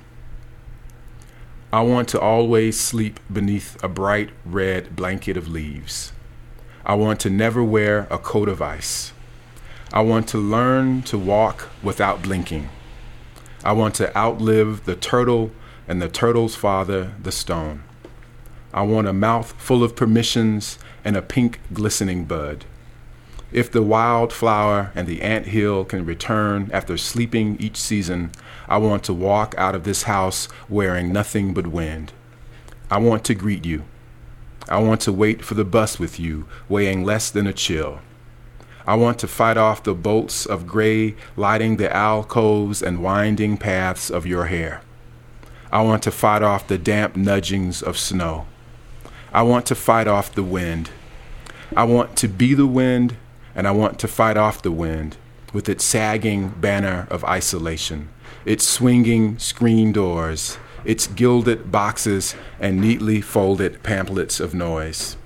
I want to always sleep beneath a bright red blanket of leaves. I want to never wear a coat of ice. I want to learn to walk without blinking. I want to outlive the turtle and the turtle's father, the stone. I want a mouth full of permissions and a pink glistening bud. If the wildflower and the anthill can return after sleeping each season, I want to walk out of this house wearing nothing but wind. I want to greet you. I want to wait for the bus with you, weighing less than a chill. I want to fight off the bolts of gray lighting the alcoves and winding paths of your hair. I want to fight off the damp nudgings of snow. I want to fight off the wind. I want to be the wind, and I want to fight off the wind with its sagging banner of isolation, its swinging screen doors, its gilded boxes and neatly folded pamphlets of noise.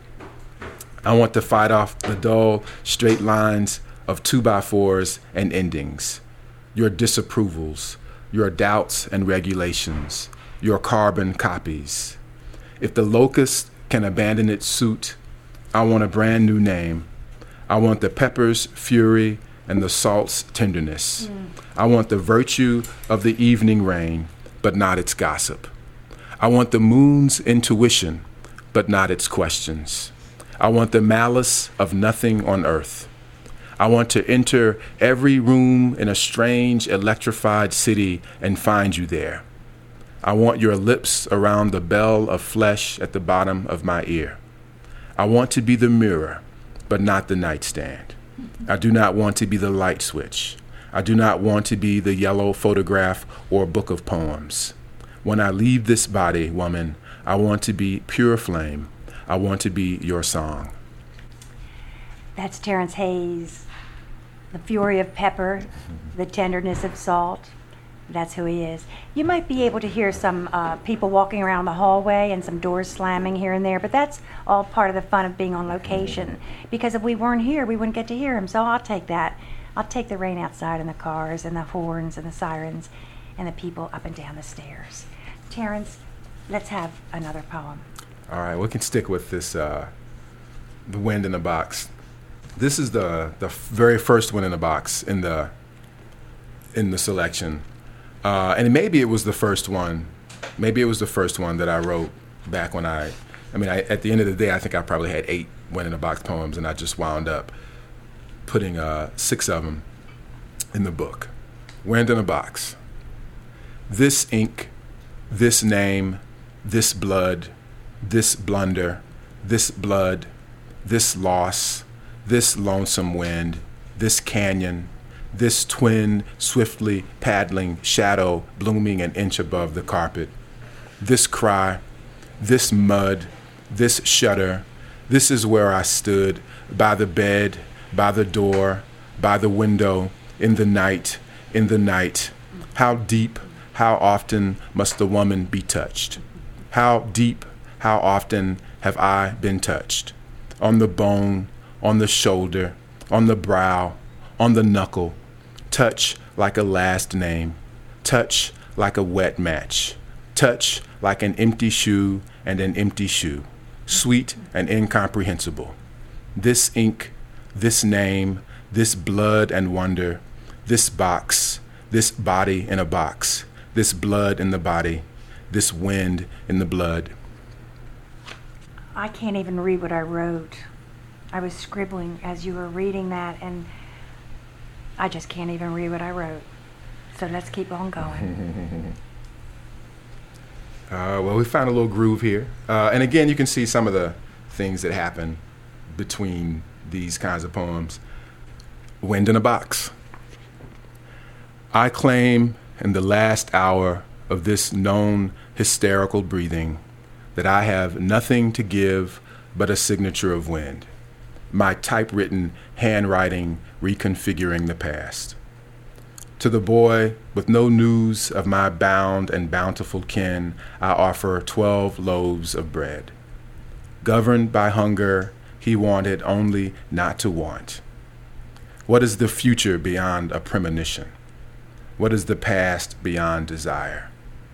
I want to fight off the dull, straight lines of two-by-fours and endings, your disapprovals, your doubts and regulations, your carbon copies. If the locust can abandon its suit, I want a brand new name. I want the pepper's fury and the salt's tenderness. Mm. I want the virtue of the evening rain, but not its gossip. I want the moon's intuition, but not its questions. I want the malice of nothing on earth. I want to enter every room in a strange, electrified city and find you there. I want your lips around the bell of flesh at the bottom of my ear. I want to be the mirror, but not the nightstand. I do not want to be the light switch. I do not want to be the yellow photograph or book of poems. When I leave this body, woman, I want to be pure flame. I want to be your song. That's Terrence Hayes. The fury of pepper, the tenderness of salt. That's who he is. You might be able to hear some uh, people walking around the hallway and some doors slamming here and there, but that's all part of the fun of being on location. Because if we weren't here, we wouldn't get to hear him. So I'll take that. I'll take the rain outside and the cars and the horns and the sirens and the people up and down the stairs. Terrence, let's have another poem. All right, we can stick with this, uh, the Wind in the Box. This is the the very first Wind in the Box in the in the selection, uh, and maybe it was the first one. Maybe it was the first one that I wrote back when I. I mean, I, at the end of the day, I think I probably had eight Wind in the Box poems, and I just wound up putting uh, six of them in the book. Wind in a Box. This ink, this name, this blood. This blunder, this blood, this loss, this lonesome wind, this canyon, this twin swiftly paddling shadow blooming an inch above the carpet, this cry, this mud, this shudder, this is where I stood, by the bed, by the door, by the window, in the night, in the night. How deep, how often must the woman be touched? How deep, how often have I been touched? On the bone, on the shoulder, on the brow, on the knuckle. Touch like a last name. Touch like a wet match. Touch like an empty shoe and an empty shoe. Sweet and incomprehensible. This ink, this name, this blood and wonder, this box, this body in a box, this blood in the body, this wind in the blood. I can't even read what I wrote. I was scribbling as you were reading that, and I just can't even read what I wrote. So let's keep on going. uh, well, we found a little groove here. Uh, and again, you can see some of the things that happen between these kinds of poems. Wind in a box. I claim in the last hour of this known hysterical breathing that I have nothing to give but a signature of wind, my typewritten handwriting reconfiguring the past. To the boy with no news of my bound and bountiful kin, I offer twelve loaves of bread. Governed by hunger, he wanted only not to want. What is the future beyond a premonition? What is the past beyond desire?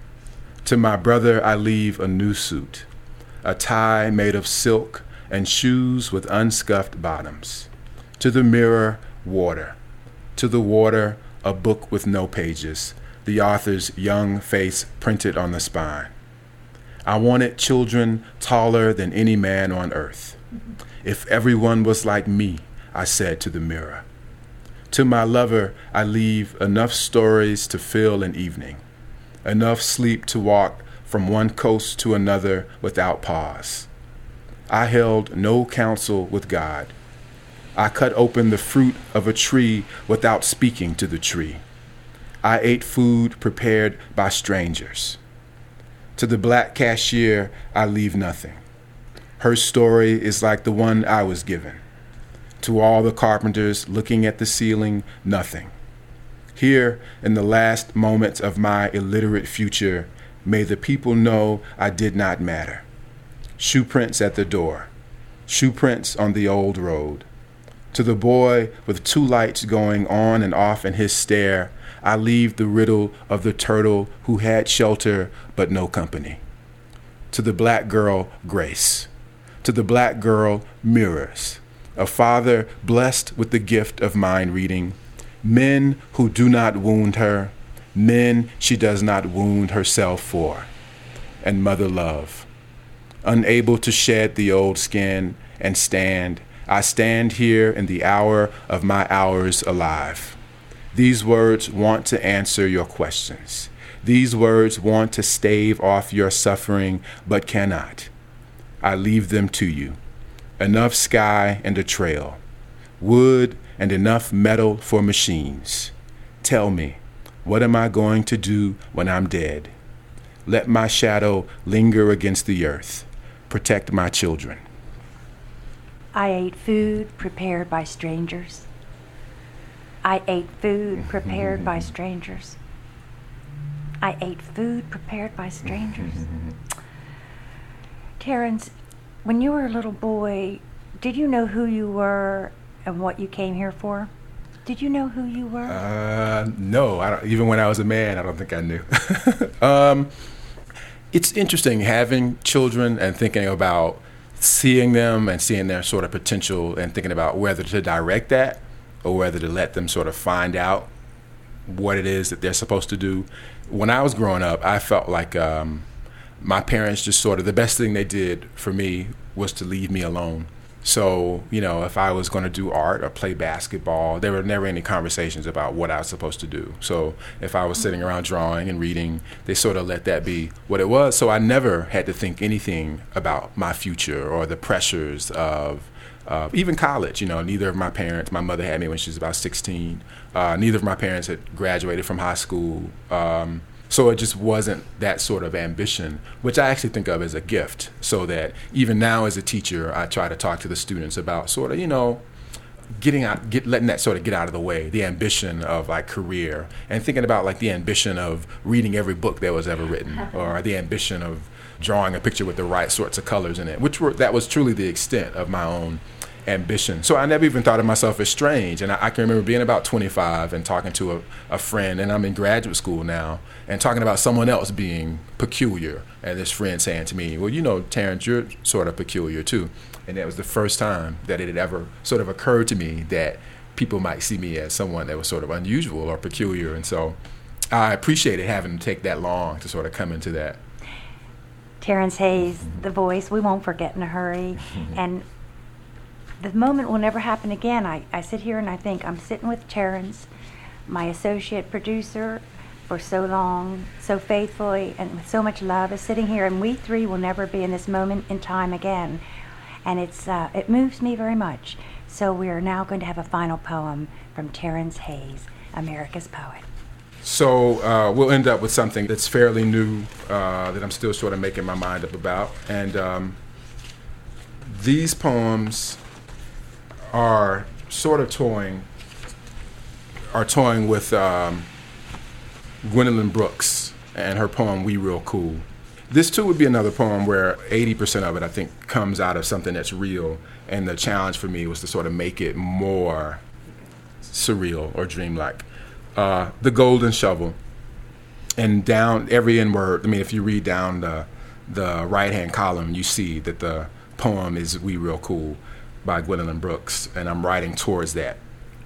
To my brother I leave a new suit, a tie made of silk and shoes with unscuffed bottoms. To the mirror, water. To the water, a book with no pages, the author's young face printed on the spine. I wanted children taller than any man on earth. If everyone was like me, I said to the mirror. To my lover, I leave enough stories to fill an evening, enough sleep to walk from one coast to another without pause. I held no counsel with God. I cut open the fruit of a tree without speaking to the tree. I ate food prepared by strangers. To the black cashier, I leave nothing. Her story is like the one I was given. To all the carpenters looking at the ceiling, nothing. Here, in the last moments of my illiterate future, may the people know I did not matter. Shoe prints at the door. Shoe prints on the old road. To the boy with two lights going on and off in his stare, I leave the riddle of the turtle who had shelter but no company. To the black girl, grace. To the black girl, mirrors. A father blessed with the gift of mind reading. Men who do not wound her. Men she does not wound herself for. And mother love. Unable to shed the old skin and stand, I stand here in the hour of my hours alive. These words want to answer your questions. These words want to stave off your suffering, but cannot. I leave them to you. Enough sky and a trail. Wood and enough metal for machines. Tell me, what am I going to do when I'm dead? Let my shadow linger against the earth. Protect my children. I ate food prepared by strangers. I ate food prepared by strangers. I ate food prepared by strangers. Terrence, when you were a little boy, did you know who you were and what you came here for? Did you know who you were? Uh, no, I don't, even when I was a man, I don't think I knew. um, it's interesting having children and thinking about seeing them and seeing their sort of potential and thinking about whether to direct that or whether to let them sort of find out what it is that they're supposed to do. When I was growing up, I felt like um, my parents just sort of, the best thing they did for me was to leave me alone. So, you know, if I was going to do art or play basketball, there were never any conversations about what I was supposed to do. So if I was sitting around drawing and reading, they sort of let that be what it was. So I never had to think anything about my future or the pressures of Uh, even college, you know, neither of my parents, my mother had me when she was about sixteen. Uh, neither of my parents had graduated from high school. Um, so it just wasn't that sort of ambition, which I actually think of as a gift. So that even now as a teacher, I try to talk to the students about sort of, you know, getting out, get, letting that sort of get out of the way, the ambition of like career, and thinking about like the ambition of reading every book that was ever written, or the ambition of drawing a picture with the right sorts of colors in it, which were, that was truly the extent of my own ambition. So I never even thought of myself as strange. And I, I can remember being about twenty-five and talking to a, a friend, and I'm in graduate school now, and talking about someone else being peculiar. And this friend saying to me, well, you know, Terrence, you're sort of peculiar too. And that was the first time that it had ever sort of occurred to me that people might see me as someone that was sort of unusual or peculiar. And so I appreciated having to take that long to sort of come into that. Terrence Hayes, the voice, we won't forget in a hurry. And the moment will never happen again. I, I sit here and I think I'm sitting with Terrence, my associate producer for so long, so faithfully, and with so much love, is sitting here, and we three will never be in this moment in time again. And it's uh, it moves me very much. So we are now going to have a final poem from Terrence Hayes, America's Poet. So uh, we'll end up with something that's fairly new, uh, that I'm still sort of making my mind up about. And um, these poems are sort of toying, are toying with um, Gwendolyn Brooks and her poem, We Real Cool. This too would be another poem where eighty percent of it, I think, comes out of something that's real. And the challenge for me was to sort of make it more surreal or dreamlike. Uh, the Golden Shovel. And down every N word, I mean, if you read down the, the right-hand column, you see that the poem is We Real Cool by Gwendolyn Brooks. And I'm writing towards that.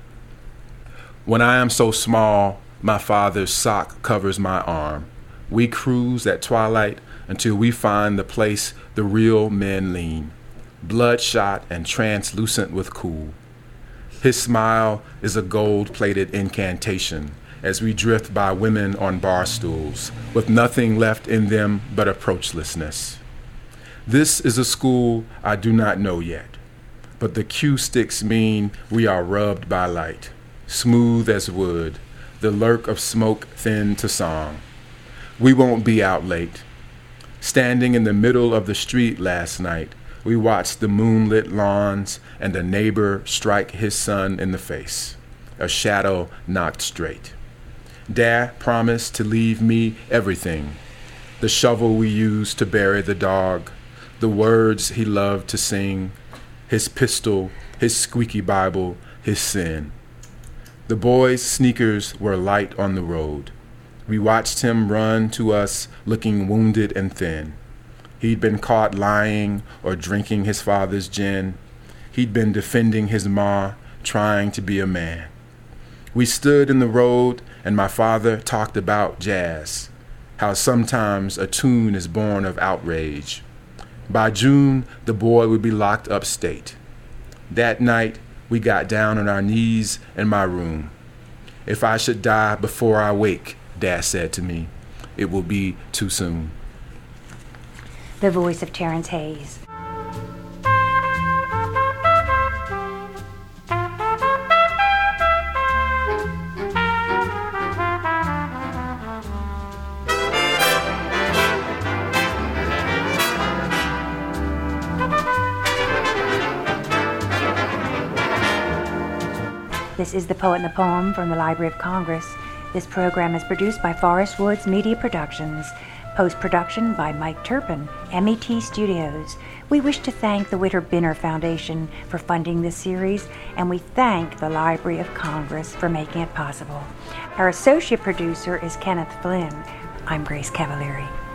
When I am so small, my father's sock covers my arm. We cruise at twilight until we find the place the real men lean, bloodshot and translucent with cool. His smile is a gold-plated incantation as we drift by women on bar stools with nothing left in them but approachlessness. This is a school I do not know yet, but the cue sticks mean we are rubbed by light, smooth as wood, the lurk of smoke thin to song. We won't be out late. Standing in the middle of the street last night, we watched the moonlit lawns and a neighbor strike his son in the face, a shadow knocked straight. Dad promised to leave me everything, the shovel we used to bury the dog, the words he loved to sing, his pistol, his squeaky Bible, his sin. The boy's sneakers were light on the road. We watched him run to us looking wounded and thin. He'd been caught lying or drinking his father's gin. He'd been defending his ma, trying to be a man. We stood in the road and my father talked about jazz, how sometimes a tune is born of outrage. By June, the boy would be locked upstate. That night, we got down on our knees in my room. If I should die before I wake, Dad said to me, it will be too soon. The voice of Terrence Hayes. This is The Poet and the Poem from the Library of Congress. This program is produced by Forest Woods Media Productions. Post-production by Mike Turpin, M E T Studios. We wish to thank the Witter Binner Foundation for funding this series, and we thank the Library of Congress for making it possible. Our associate producer is Kenneth Flynn. I'm Grace Cavalieri.